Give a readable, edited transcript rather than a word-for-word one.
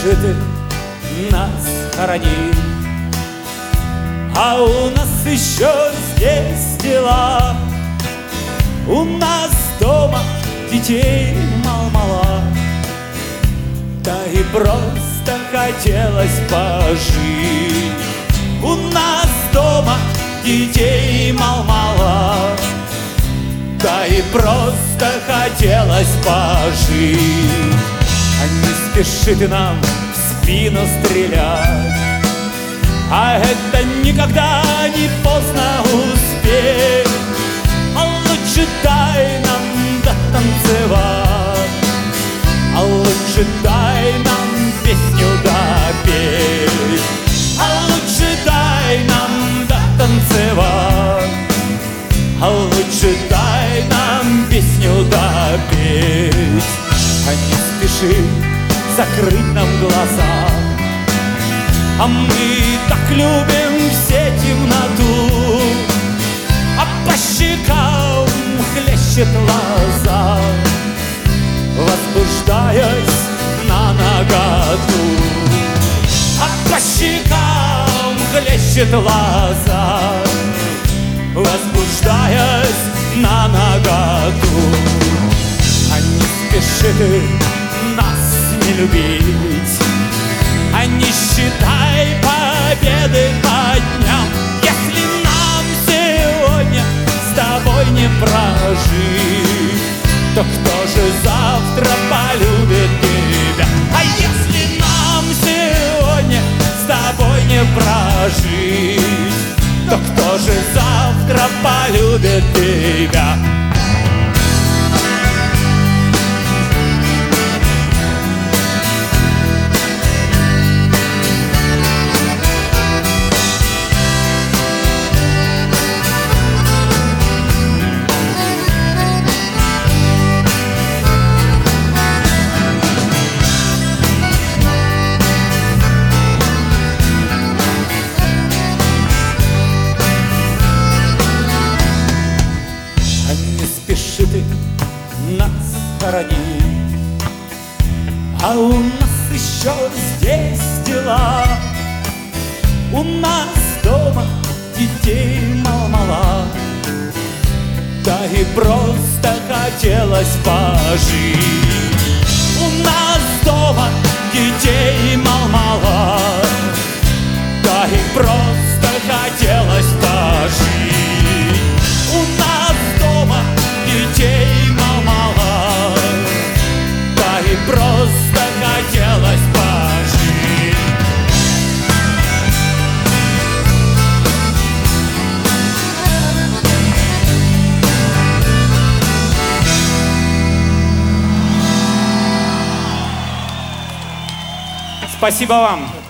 спеши ты нас хоронить, а у нас еще здесь дела. У нас дома детей мало-мало, да и просто хотелось пожить. У нас дома детей мало-мало, да и просто хотелось пожить. А не спеши ты нам в спину стрелять, а это никогда не поздно успеть. А лучше дай нам дотанцевать, а лучше дай нам песню допеть, а лучше дай нам дотанцевать, а лучше дай нам песню допеть. А не спеши закрыть нам глаза, а мы так любим все темноту, а по щекам хлещет лоза, возбуждаясь на наготу. А по щекам хлещет лоза, возбуждаясь на наготу. А не спеши ты нас не любить, а не считай победы по дням. Если нам сегодня с тобой не прожить, то кто же завтра полюбит тебя? А если нам сегодня с тобой не прожить, то кто же завтра полюбит тебя? Спеши ты нас хоронить, а у нас еще здесь дела. У нас дома детей мало-мало, да и просто хотелось пожить. У нас дома детей мало-мало, да и просто хотелось пожить. У нас дома детей мало, да и просто хотелось пожить. Спасибо вам.